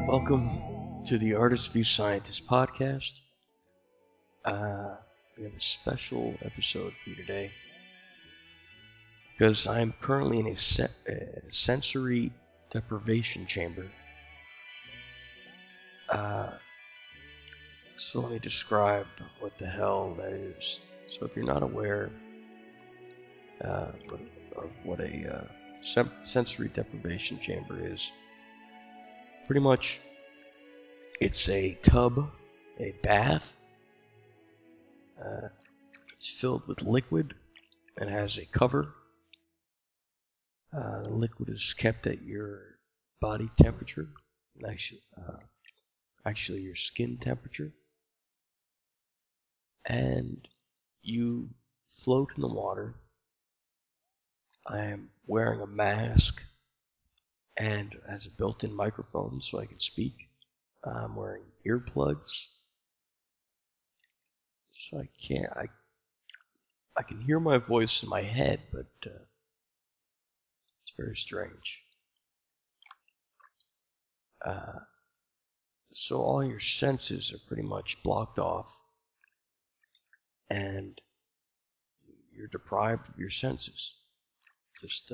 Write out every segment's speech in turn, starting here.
Welcome to the Artist View Scientist podcast. We have a special episode for you today because I'm currently in a sensory deprivation chamber. So let me describe what the hell that is. So if you're not aware of what a sensory deprivation chamber is, pretty much it's a tub, a bath. It's filled with liquid and has a cover. The liquid is kept at your body temperature, actually your skin temperature, and you float in the water. I am wearing a mask and has a built-in microphone so I can speak. I'm wearing earplugs, so I can hear my voice in my head, but it's very strange. So all your senses are pretty much blocked off, and you're deprived of your senses. It's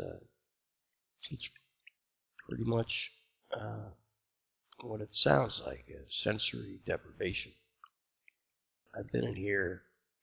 pretty much what it sounds like, a sensory deprivation. I've been in here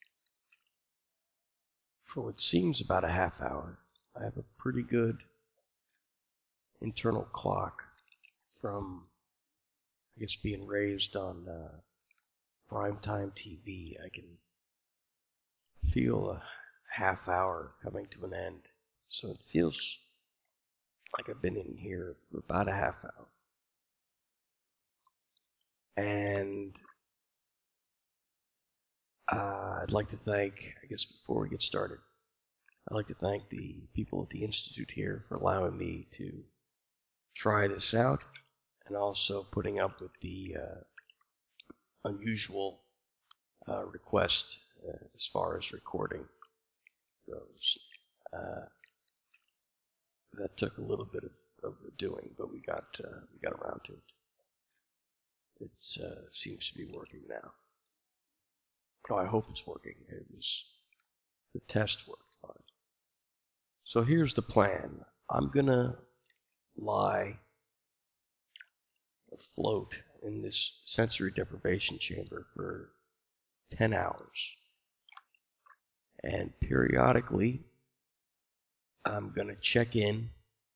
for what seems about a half hour. I have a pretty good internal clock from, I guess, being raised on primetime TV. I can feel a half hour coming to an end. So it feels like I've been in here for about a half hour. And I'd like to thank, I guess before we get started, I'd like to thank the people at the Institute here for allowing me to try this out, and also putting up with the unusual request as far as recording goes. That took a little bit of doing, but we got around to it. It seems to be working now. Oh, I hope it's working. The test worked fine. So here's the plan. I'm gonna lie or float in this sensory deprivation chamber for 10 hours. And periodically, I'm going to check in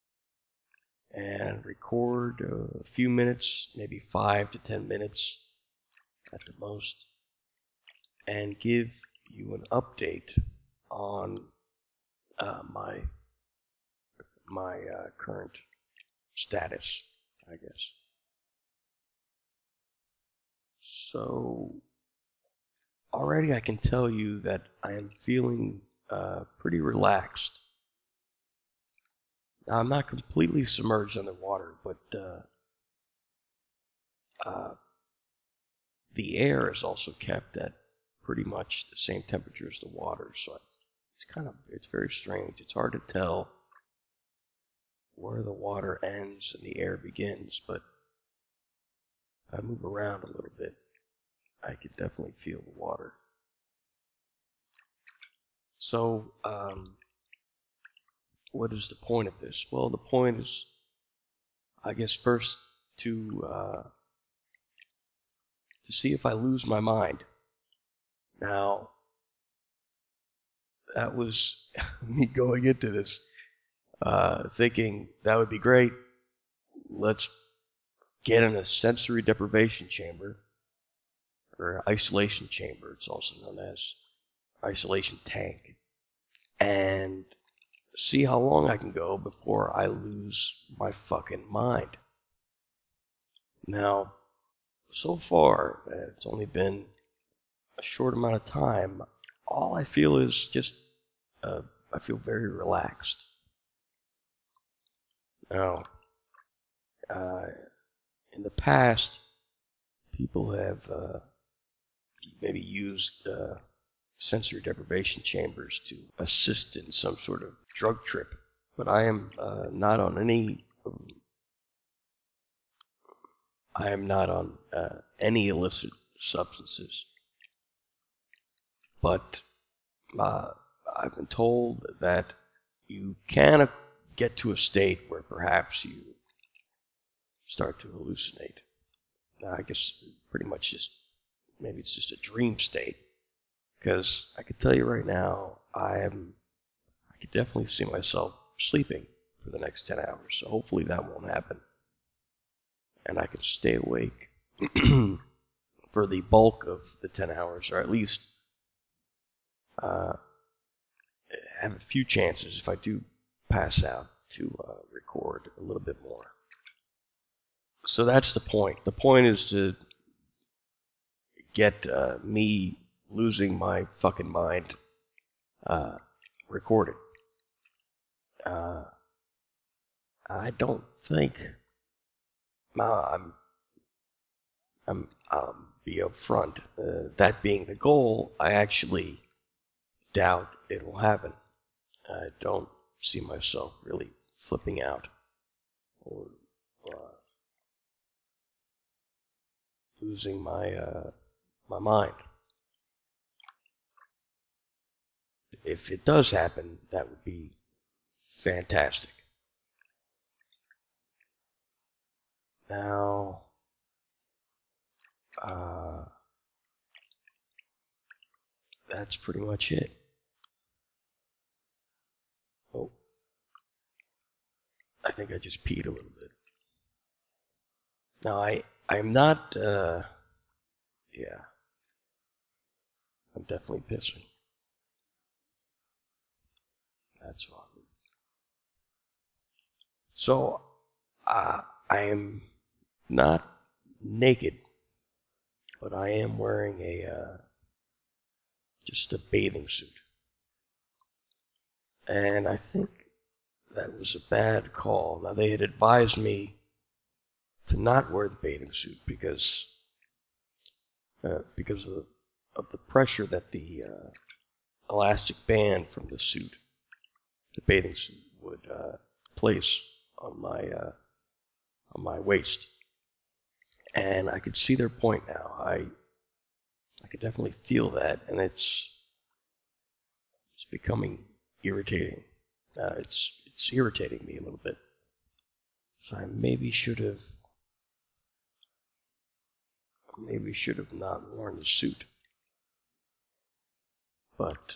and record a few minutes, maybe 5 to 10 minutes at the most, and give you an update on my current status, I guess. So already I can tell you that I am feeling pretty relaxed. Now, I'm not completely submerged underwater, but the air is also kept at pretty much the same temperature as the water, so it's very strange. It's hard to tell where the water ends and the air begins, but if I move around a little bit, I can definitely feel the water. So, what is the point of this? Well, the point is, I guess, first to see if I lose my mind. Now, that was me going into this, thinking that would be great. Let's get in a sensory deprivation chamber, or isolation chamber, it's also known as isolation tank, and see how long I can go before I lose my fucking mind. Now, so far, it's only been a short amount of time. All I feel is just, I feel very relaxed. Now, in the past, people have maybe used sensory deprivation chambers to assist in some sort of drug trip, but I am not on any. I am not on any illicit substances, but I've been told that you can get to a state where perhaps you start to hallucinate. I guess pretty much maybe it's just a dream state, because I can tell you right now, I could definitely see myself sleeping for the next 10 hours, so hopefully that won't happen. And I can stay awake for the bulk of the 10 hours, or at least have a few chances if I do pass out to record a little bit more. So that's the point. The point is to get me losing my fucking mind recorded. I don't think I'll be upfront. That being the goal, I actually doubt it'll happen. I don't see myself really flipping out or losing my mind. If it does happen, that would be fantastic. Now, that's pretty much it. Oh, I think I just peed a little bit. Now, I'm not, yeah, I'm definitely pissing. That's wrong. So, I am not naked, but I am wearing just a bathing suit. And I think that was a bad call. Now, they had advised me to not wear the bathing suit because of the pressure that the elastic band from the suit, the bathing suit, would place on my waist. And I could see their point now. I could definitely feel that, and it's becoming irritating. It's irritating me a little bit. So I maybe should have not worn the suit. But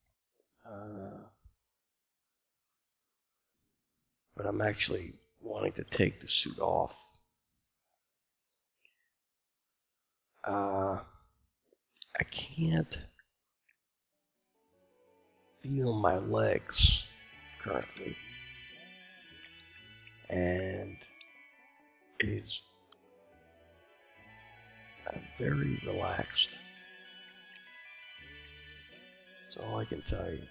I'm actually wanting to take the suit off. I can't feel my legs currently, and it is very relaxed. That's all I can tell you.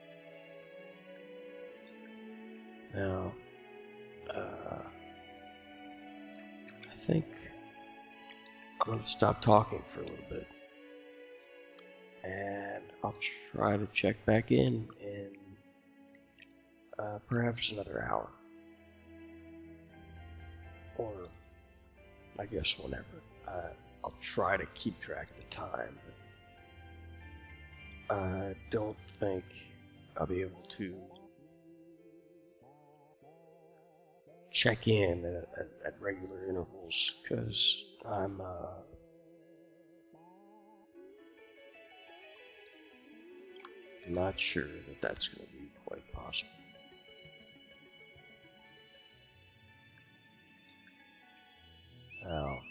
Now, I think I'm going to stop talking for a little bit, and I'll try to check back in perhaps another hour, or I guess whenever. I'll try to keep track of the time, but I don't think I'll be able to check in at regular intervals, because I'm not sure that that's going to be quite possible. Now,